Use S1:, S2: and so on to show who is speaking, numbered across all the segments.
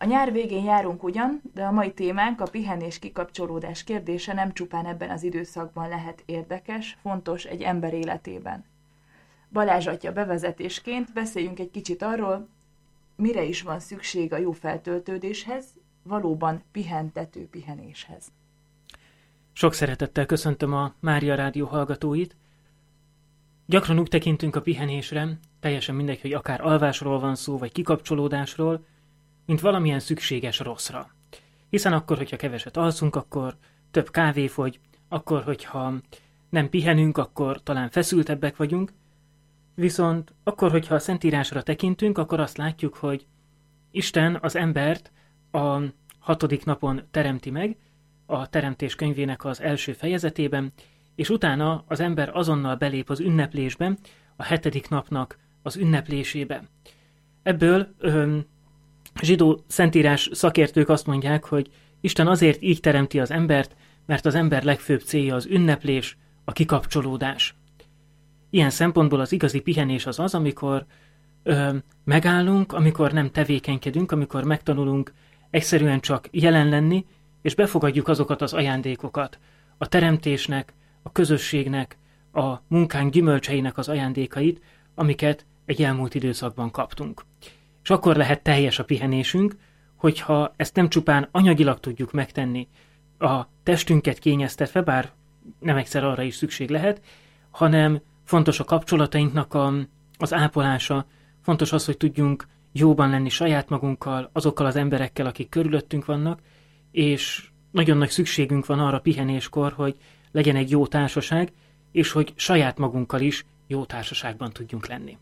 S1: A nyár végén járunk ugyan, de a mai témánk, a pihenés kikapcsolódás kérdése nem csupán ebben az időszakban lehet érdekes, fontos egy ember életében. Balázs atya bevezetésként beszéljünk egy kicsit arról, mire is van szükség a jó feltöltődéshez, valóban pihentető pihenéshez.
S2: Sok szeretettel köszöntöm a Mária Rádió hallgatóit. Gyakran úgy tekintünk a pihenésre, teljesen mindegy, hogy akár alvásról van szó, vagy kikapcsolódásról, mint valamilyen szükséges rosszra. Hiszen akkor, hogyha keveset alszunk, akkor több kávé fogy, akkor, hogyha nem pihenünk, akkor talán feszültebbek vagyunk, viszont akkor, hogyha a Szentírásra tekintünk, akkor azt látjuk, hogy Isten az embert a 6. napon teremti meg, a Teremtés könyvének az első fejezetében, és utána az ember azonnal belép az ünneplésbe, a 7. napnak az ünneplésébe. Ebből zsidó szentírás szakértők azt mondják, hogy Isten azért így teremti az embert, mert az ember legfőbb célja az ünneplés, a kikapcsolódás. Ilyen szempontból az igazi pihenés az, amikor megállunk, amikor nem tevékenykedünk, amikor megtanulunk egyszerűen csak jelen lenni, és befogadjuk azokat az ajándékokat, a teremtésnek, a közösségnek, a munkánk gyümölcseinek az ajándékait, amiket egy elmúlt időszakban kaptunk. És akkor lehet teljes a pihenésünk, hogyha ezt nem csupán anyagilag tudjuk megtenni, a testünket kényeztetve, bár nem egyszer arra is szükség lehet, hanem fontos a kapcsolatainknak az ápolása, fontos az, hogy tudjunk jóban lenni saját magunkkal, azokkal az emberekkel, akik körülöttünk vannak, és nagyon nagy szükségünk van arra pihenéskor, hogy legyen egy jó társaság, és hogy saját magunkkal is jó társaságban tudjunk lenni.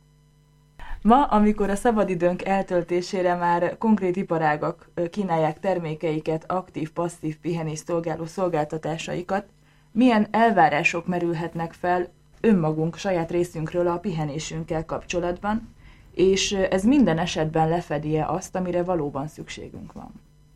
S1: Ma, amikor a szabadidőnk eltöltésére már konkrét iparágak kínálják termékeiket, aktív-passzív pihenés szolgáló szolgáltatásaikat, milyen elvárások merülhetnek fel önmagunk saját részünkről a pihenésünkkel kapcsolatban, és ez minden esetben lefedi-e azt, amire valóban szükségünk van?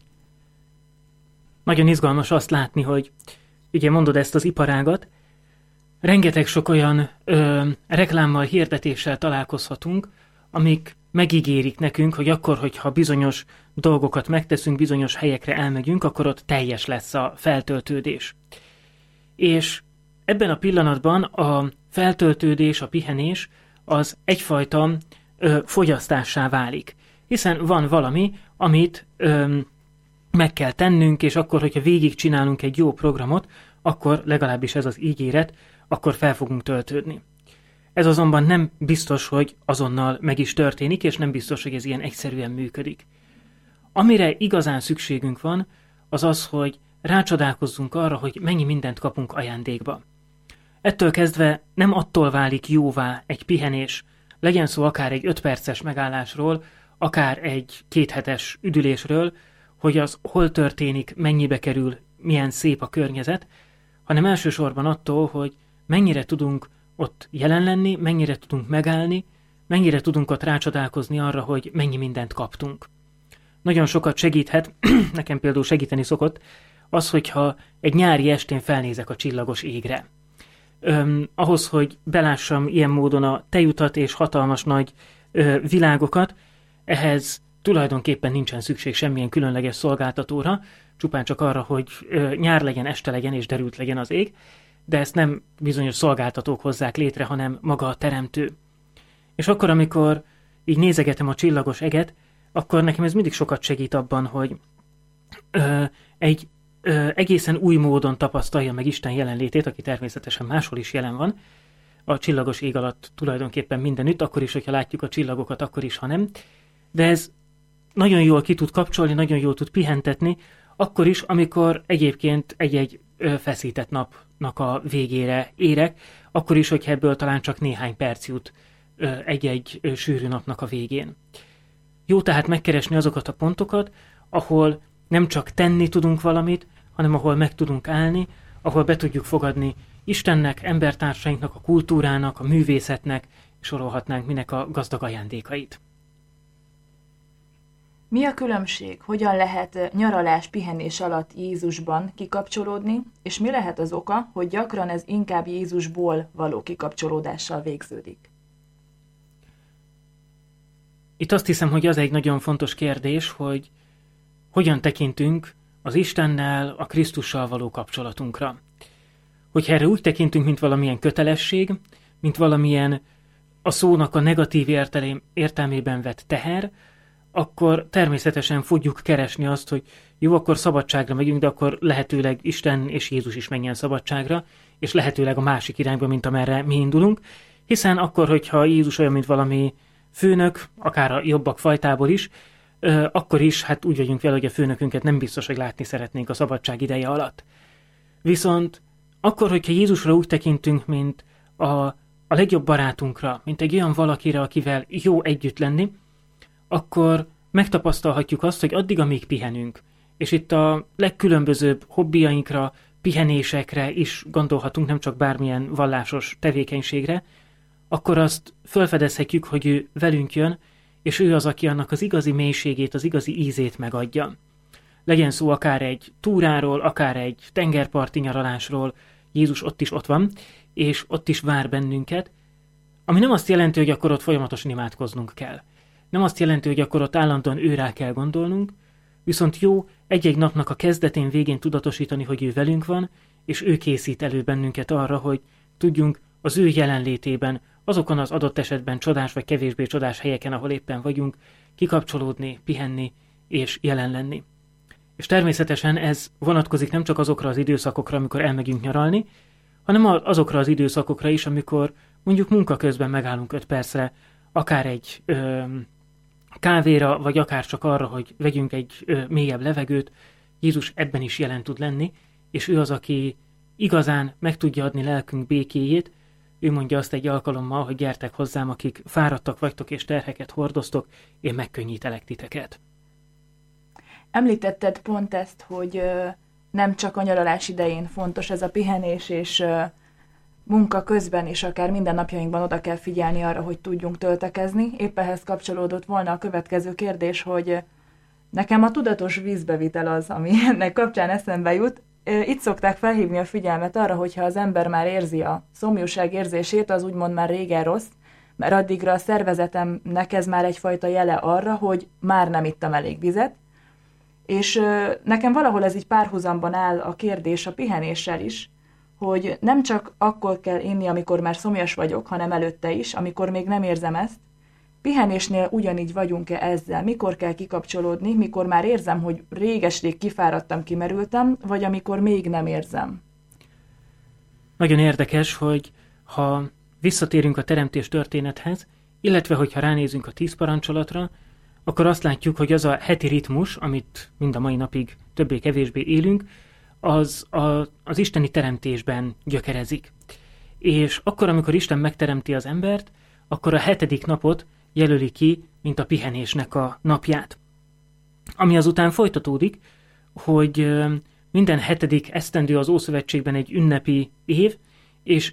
S2: Nagyon izgalmas azt látni, hogy ugye mondod ezt az iparágat, rengeteg sok olyan reklámmal, hirdetéssel találkozhatunk, amik megígérik nekünk, hogy akkor, hogyha bizonyos dolgokat megteszünk, bizonyos helyekre elmegyünk, akkor ott teljes lesz a feltöltődés. És ebben a pillanatban a feltöltődés, a pihenés az egyfajta fogyasztássá válik. Hiszen van valami, amit meg kell tennünk, és akkor, hogyha végigcsinálunk egy jó programot, akkor legalábbis ez az ígéret, akkor fel fogunk töltődni. Ez azonban nem biztos, hogy azonnal meg is történik, és nem biztos, hogy ez ilyen egyszerűen működik. Amire igazán szükségünk van, az az, hogy rácsodálkozzunk arra, hogy mennyi mindent kapunk ajándékba. Ettől kezdve nem attól válik jóvá egy pihenés, legyen szó akár egy 5 perces megállásról, akár egy 2 hetes üdülésről, hogy az hol történik, mennyibe kerül, milyen szép a környezet, hanem elsősorban attól, hogy mennyire tudunk ott jelen lenni, mennyire tudunk megállni, mennyire tudunk ott rácsodálkozni arra, hogy mennyi mindent kaptunk. Nagyon sokat segíthet, nekem például segíteni szokott, az, hogyha egy nyári estén felnézek a csillagos égre. Ahhoz, hogy belássam ilyen módon a tejutat és hatalmas nagy világokat, ehhez tulajdonképpen nincsen szükség semmilyen különleges szolgáltatóra, csupán csak arra, hogy nyár legyen, este legyen és derült legyen az ég, de ezt nem bizonyos szolgáltatók hozzák létre, hanem maga a teremtő. És akkor, amikor így nézegetem a csillagos eget, akkor nekem ez mindig sokat segít abban, hogy egy egészen új módon tapasztalja meg Isten jelenlétét, aki természetesen máshol is jelen van, a csillagos ég alatt tulajdonképpen mindenütt, akkor is, hogyha látjuk a csillagokat, akkor is, ha nem. De ez nagyon jól ki tud kapcsolni, nagyon jól tud pihentetni, akkor is, amikor egyébként egy-egy feszített napnak a végére érek, akkor is, hogyha ebből talán csak néhány perc jut egy-egy sűrű napnak a végén. Jó tehát megkeresni azokat a pontokat, ahol nem csak tenni tudunk valamit, hanem ahol meg tudunk állni, ahol be tudjuk fogadni Istennek, embertársainknak, a kultúrának, a művészetnek, sorolhatnánk minek a gazdag ajándékait.
S1: Mi a különbség? Hogyan lehet nyaralás, pihenés alatt Jézusban kikapcsolódni, és mi lehet az oka, hogy gyakran ez inkább Jézusból való kikapcsolódással végződik?
S2: Itt azt hiszem, hogy az egy nagyon fontos kérdés, hogy hogyan tekintünk az Istennel, a Krisztussal való kapcsolatunkra. Hogyha erre úgy tekintünk, mint valamilyen kötelesség, mint valamilyen a szónak a negatív értelmében vett teher, akkor természetesen fogjuk keresni azt, hogy jó, akkor szabadságra megyünk, de akkor lehetőleg Isten és Jézus is menjen szabadságra, és lehetőleg a másik irányba, mint amerre mi indulunk, hiszen akkor, hogyha Jézus olyan, mint valami főnök, akár a jobbak fajtából is, akkor is hát úgy vagyunk vele, hogy a főnökünket nem biztos, hogy látni szeretnénk a szabadság ideje alatt. Viszont akkor, hogyha Jézusra úgy tekintünk, mint a legjobb barátunkra, mint egy olyan valakire, akivel jó együtt lenni, akkor megtapasztalhatjuk azt, hogy addig, amíg pihenünk, és itt a legkülönbözőbb hobbiainkra, pihenésekre is gondolhatunk, nem csak bármilyen vallásos tevékenységre, akkor azt felfedezhetjük, hogy ő velünk jön, és ő az, aki annak az igazi mélységét, az igazi ízét megadja. Legyen szó akár egy túráról, akár egy tengerparti nyaralásról, Jézus ott van, és ott is vár bennünket, ami nem azt jelenti, hogy akkor ott folyamatosan imádkoznunk kell. Nem azt jelenti, hogy akkor ott állandóan őrá kell gondolnunk, viszont jó egy-egy napnak a kezdetén, végén tudatosítani, hogy ő velünk van, és ő készít elő bennünket arra, hogy tudjunk az ő jelenlétében, azokon az adott esetben csodás vagy kevésbé csodás helyeken, ahol éppen vagyunk, kikapcsolódni, pihenni és jelen lenni. És természetesen ez vonatkozik nem csak azokra az időszakokra, amikor elmegyünk nyaralni, hanem azokra az időszakokra is, amikor mondjuk munka közben megállunk 5 percre, akár egy kávéra, vagy akár csak arra, hogy vegyünk egy mélyebb levegőt. Jézus ebben is jelen tud lenni, és ő az, aki igazán meg tudja adni lelkünk békéjét. Ő mondja azt egy alkalommal, hogy gyertek hozzám, akik fáradtak vagytok és terheket hordoztok, én megkönnyítelek titeket.
S1: Említetted pont ezt, hogy nem csak a nyaralás idején fontos ez a pihenés, és munka közben is akár minden napjainkban oda kell figyelni arra, hogy tudjunk töltekezni. Épp ehhez kapcsolódott volna a következő kérdés, hogy nekem a tudatos vízbevitel az, ami ennek kapcsán eszembe jut. Itt szokták felhívni a figyelmet arra, hogyha az ember már érzi a szomjúság érzését, az úgymond már régen rossz, mert addigra a szervezetemnek ez már egyfajta jele arra, hogy már nem ittam elég vizet, és nekem valahol ez így párhuzamban áll a kérdés a pihenéssel is, hogy nem csak akkor kell inni, amikor már szomjas vagyok, hanem előtte is, amikor még nem érzem ezt. Pihenésnél ugyanígy vagyunk-e ezzel? Mikor kell kikapcsolódni, mikor már érzem, hogy réges-rég kifáradtam, kimerültem, vagy amikor még nem érzem?
S2: Nagyon érdekes, hogy ha visszatérünk a teremtés történethez, illetve hogyha ránézünk a 10 parancsolatra, akkor azt látjuk, hogy az a heti ritmus, amit mind a mai napig többé-kevésbé élünk, az isteni teremtésben gyökerezik. És akkor, amikor Isten megteremti az embert, akkor a 7. napot jelöli ki, mint a pihenésnek a napját. Ami azután folytatódik, hogy minden 7. esztendő az Ószövetségben egy ünnepi év, és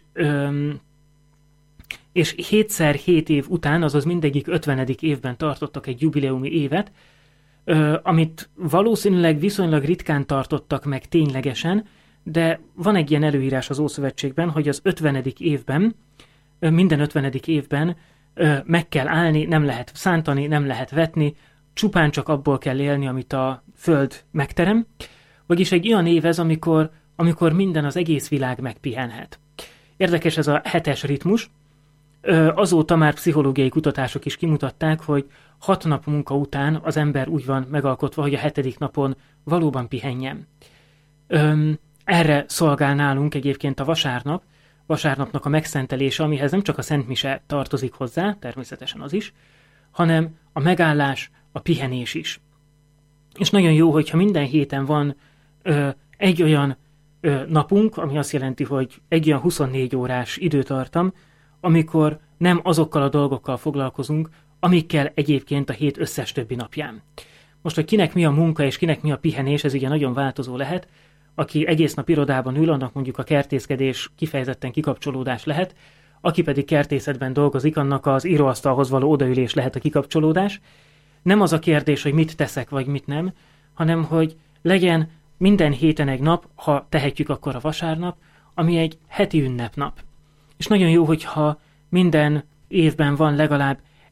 S2: 7x7 év után, azaz mindegyik 50. évben tartottak egy jubileumi évet, amit valószínűleg viszonylag ritkán tartottak meg ténylegesen, de van egy ilyen előírás az Ószövetségben, hogy az 50. évben, minden 50. évben meg kell állni, nem lehet szántani, nem lehet vetni, csupán csak abból kell élni, amit a Föld megterem, vagyis egy olyan év ez, amikor minden, az egész világ megpihenhet. Érdekes ez a 7-es ritmus. Azóta már pszichológiai kutatások is kimutatták, hogy 6 nap munka után az ember úgy van megalkotva, hogy a 7. napon valóban pihenjen. Erre szolgál nálunk egyébként a vasárnapnak a megszentelése, amihez nem csak a Szent Mise tartozik hozzá, természetesen az is, hanem a megállás, a pihenés is. És nagyon jó, hogyha minden héten van egy olyan napunk, ami azt jelenti, hogy egy olyan 24 órás időtartam, amikor nem azokkal a dolgokkal foglalkozunk, amikkel egyébként a hét összes többi napján. Most, hogy kinek mi a munka és kinek mi a pihenés, ez ugye nagyon változó lehet. Aki egész nap irodában ül, annak mondjuk a kertészkedés kifejezetten kikapcsolódás lehet, aki pedig kertészetben dolgozik, annak az íróasztalhoz való odaülés lehet a kikapcsolódás. Nem az a kérdés, hogy mit teszek vagy mit nem, hanem hogy legyen minden héten egy nap, ha tehetjük akkor a vasárnap, ami egy heti ünnepnap. És nagyon jó, hogyha minden évben van legalább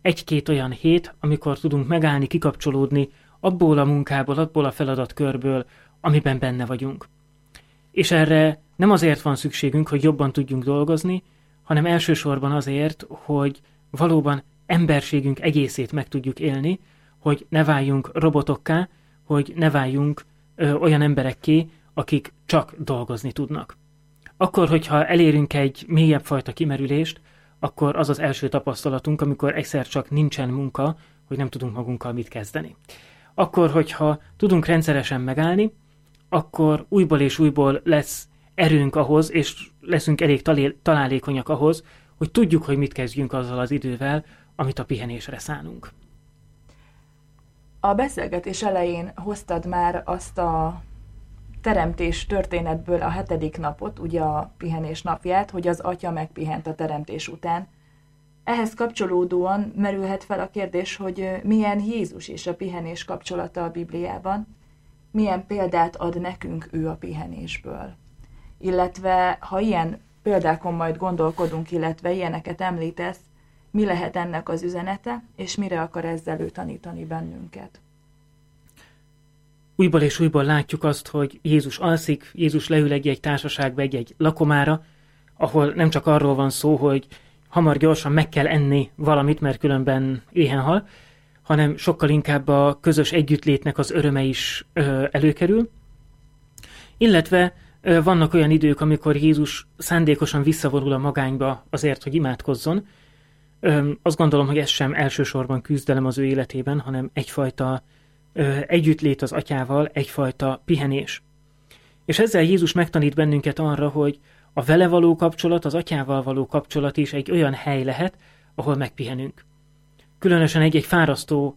S2: egy-két olyan hét, amikor tudunk megállni, kikapcsolódni abból a munkából, abból a feladatkörből, amiben benne vagyunk. És erre nem azért van szükségünk, hogy jobban tudjunk dolgozni, hanem elsősorban azért, hogy valóban emberségünk egészét meg tudjuk élni, hogy ne váljunk robotokká, hogy ne váljunk olyan emberekké, akik csak dolgozni tudnak. Akkor, hogyha elérünk egy mélyebb fajta kimerülést, akkor az az első tapasztalatunk, amikor egyszer csak nincsen munka, hogy nem tudunk magunkkal mit kezdeni. Akkor, hogyha tudunk rendszeresen megállni, akkor újból és újból lesz erőnk ahhoz, és leszünk elég találékonyak ahhoz, hogy tudjuk, hogy mit kezdjünk azzal az idővel, amit a pihenésre szánunk.
S1: A beszélgetés elején hoztad már azt a teremtés történetből a 7. napot, ugye a pihenés napját, hogy az Atya megpihent a teremtés után. Ehhez kapcsolódóan merülhet fel a kérdés, hogy milyen Jézus és a pihenés kapcsolata a Bibliában, milyen példát ad nekünk ő a pihenésből. Illetve, ha ilyen példákon majd gondolkodunk, illetve ilyeneket említesz, mi lehet ennek az üzenete, és mire akar ezzel ő tanítani bennünket?
S2: Újból és újból látjuk azt, hogy Jézus alszik, Jézus leül egy társaságba, egy lakomára, ahol nem csak arról van szó, hogy hamar gyorsan meg kell enni valamit, mert különben éhen hal, hanem sokkal inkább a közös együttlétnek az öröme is előkerül. Illetve vannak olyan idők, amikor Jézus szándékosan visszavonul a magányba azért, hogy imádkozzon. Azt gondolom, hogy ez sem elsősorban küzdelem az ő életében, hanem egyfajta együttlét az Atyával, egyfajta pihenés. És ezzel Jézus megtanít bennünket arra, hogy a vele való kapcsolat, az Atyával való kapcsolat is egy olyan hely lehet, ahol megpihenünk. Különösen egy fárasztó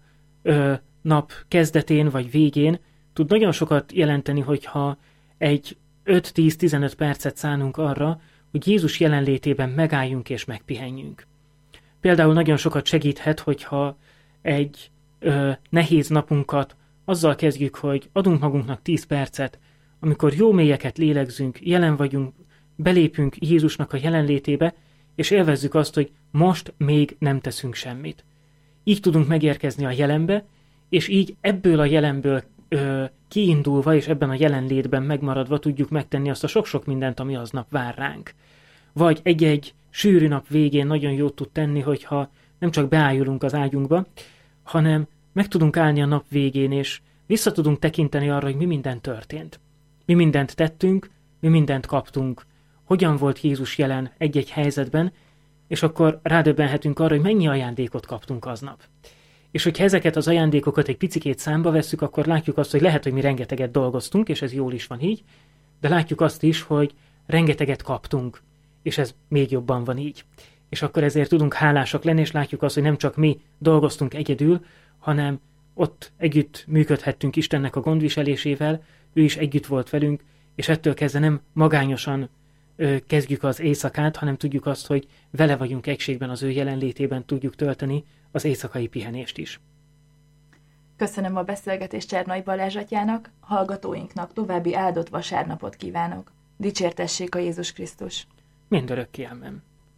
S2: nap kezdetén vagy végén tud nagyon sokat jelenteni, hogyha egy 5-10-15 percet szánunk arra, hogy Jézus jelenlétében megálljunk és megpihenjünk. Például nagyon sokat segíthet, hogyha egy nehéz napunkat azzal kezdjük, hogy adunk magunknak 10 percet, amikor jó mélyeket lélegzünk, jelen vagyunk, belépünk Jézusnak a jelenlétébe, és élvezzük azt, hogy most még nem teszünk semmit. Így tudunk megérkezni a jelenbe, és így ebből a jelenből kiindulva, és ebben a jelenlétben megmaradva tudjuk megtenni azt a sok-sok mindent, ami aznap vár ránk. Vagy egy-egy sűrű nap végén nagyon jót tud tenni, hogyha nem csak beájulunk az ágyunkba, hanem meg tudunk állni a nap végén, és vissza tudunk tekinteni arra, hogy mi minden történt. Mi mindent tettünk, mi mindent kaptunk, hogyan volt Jézus jelen egy-egy helyzetben, és akkor rádöbbenhetünk arra, hogy mennyi ajándékot kaptunk aznap. És hogyha ezeket az ajándékokat egy picikét számba vesszük, akkor látjuk azt, hogy lehet, hogy mi rengeteget dolgoztunk, és ez jól is van így, de látjuk azt is, hogy rengeteget kaptunk, és ez még jobban van így. És akkor ezért tudunk hálásak lenni, és látjuk azt, hogy nem csak mi dolgoztunk egyedül, hanem ott együtt működhettünk Istennek a gondviselésével, ő is együtt volt velünk, és ettől kezdve nem magányosan kezdjük az éjszakát, hanem tudjuk azt, hogy vele vagyunk egységben, az ő jelenlétében tudjuk tölteni az éjszakai pihenést is.
S1: Köszönöm a beszélgetést Csernai Balázs atyának, hallgatóinknak további áldott vasárnapot kívánok. Dicsértessék a Jézus Krisztus!
S2: Mindörökké, amen.